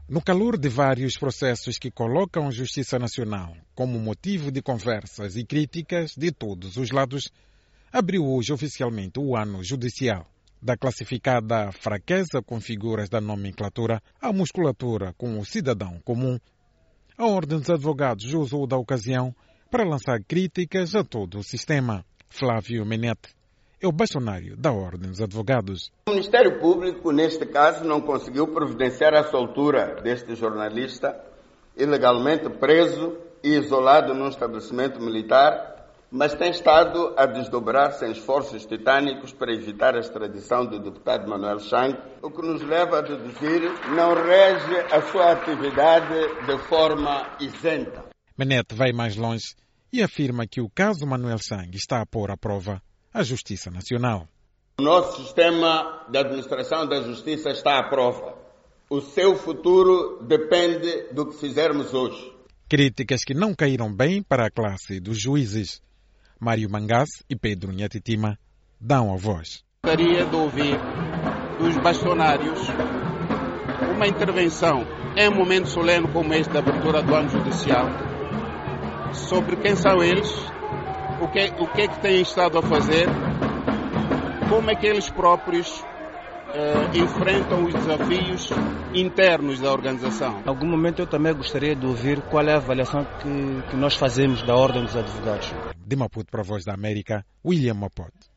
No calor de vários processos que colocam a Justiça Nacional como motivo de conversas e críticas de todos os lados, abriu hoje oficialmente o ano judicial. Da classificada fraqueza com figuras da nomenclatura à musculatura com o cidadão comum, a Ordem dos Advogados usou da ocasião para lançar críticas a todo o sistema. Flávio Menete é o bastonário da Ordem dos Advogados. O Ministério Público, neste caso, não conseguiu providenciar a soltura deste jornalista ilegalmente preso e isolado num estabelecimento militar, mas tem estado a desdobrar-se em esforços titânicos para evitar a extradição do deputado Manuel Chang, o que nos leva a deduzir não rege a sua atividade de forma isenta. Menete vai mais longe e afirma que o caso Manuel Chang está a pôr à prova a Justiça Nacional. O nosso sistema de administração da justiça está à prova. O seu futuro depende do que fizermos hoje. Críticas que não caíram bem para a classe dos juízes. Mário Mangás e Pedro Nhatitima dão a voz. Gostaria de ouvir dos bastonários uma intervenção em um momento solene como este da abertura do ano judicial sobre quem são eles, o que é que têm estado a fazer, como é que eles próprios enfrentam os desafios internos da organização. Em algum momento eu também gostaria de ouvir qual é a avaliação que nós fazemos da Ordem dos Advogados. De Maputo para a Voz da América, William Mapote.